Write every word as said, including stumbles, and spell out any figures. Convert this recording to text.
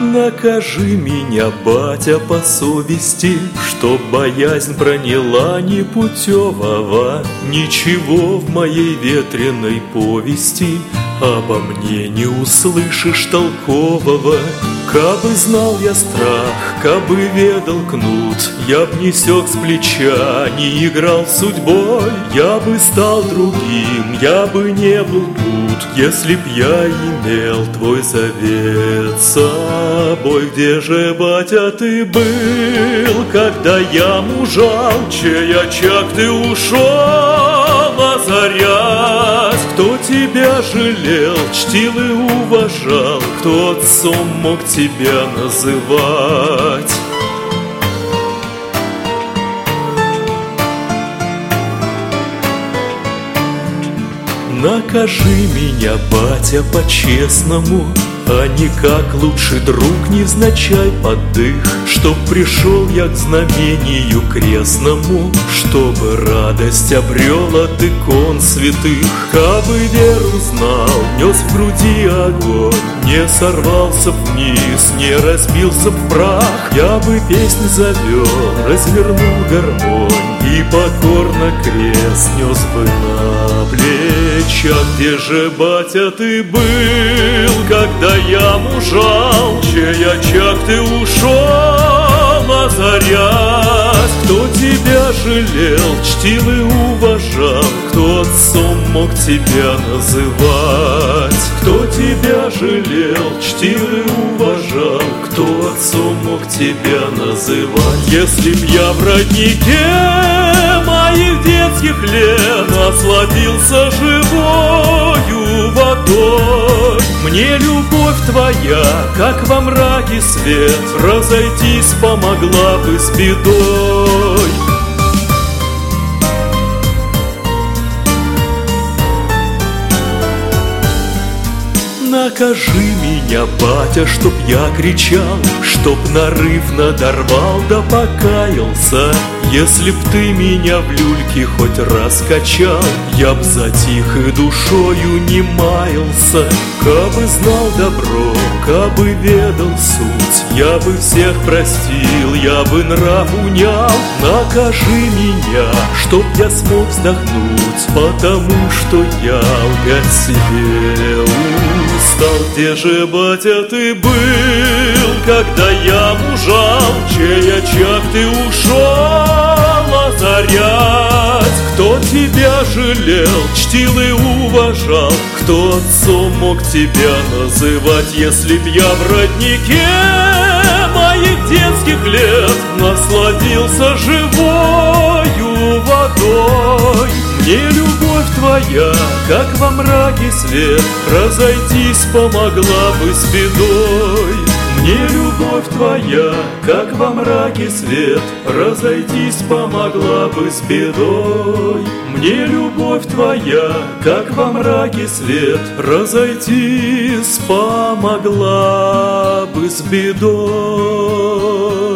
Накажи меня, батя, по совести, чтоб боязнь проняла непутевого. Ничего в моей ветреной повести обо мне не услышишь толкового. Кабы знал я страх, кабы ведал кнут, я б не сёк с плеча, не играл судьбой. Я бы стал другим, я бы не был тут, если б я имел твой завет с собой. Где же, батя, ты был, когда я мужал, чей очаг ты ушел озарять? Кто тебя жалел, чтил и уважал, кто отцом мог тебя называть? Накажи меня, батя, по-честному, а не как лучший друг невзначай подых, чтоб пришел я к знамению крестному, чтобы радость обрел от икон святых. Кабы веру знал, нес в груди огонь, не сорвался вниз, не разбился в прах. Я бы песнь завел, развернул гармонь и покорно крест нес бы на плечах. Где же, батя, ты был, когда я мужал, чей очаг ты ушел озарять? Кто тебя жалел, чтил и уважал, кто отцом мог тебя называть? Кто тебя жалел, чтил и уважал, кто отцом мог тебя называть? Если б я в роднике моих детских лет насладился живою водой, мне любовь твоя, как во мраке свет, разойтись помогла бы с бедой. Накажи меня, батя, чтоб я кричал, чтоб нарыв надорвал да покаялся. Если б ты меня в люльке хоть раз качал, я б затих и душою не маялся. Кабы знал добро, кабы ведал суть, я бы всех простил, я бы нрав унял. Накажи меня, чтоб я смог вздохнуть, потому что я лгать себе устал. Где же, батя, ты был, когда я мужал, чей очаг ты ушел озарять? Кто тебя жалел, чтил и уважал, кто отцом мог тебя называть? Если б я в роднике моих детских лет насладился живою водой, мне любовь твоя, как во мраке свет, разойтись помогла бы с бедой. Мне любовь твоя, как во мраке свет, разойтись помогла бы с бедой. Мне любовь твоя, как во мраке свет, разойтись помогла бы с бедой.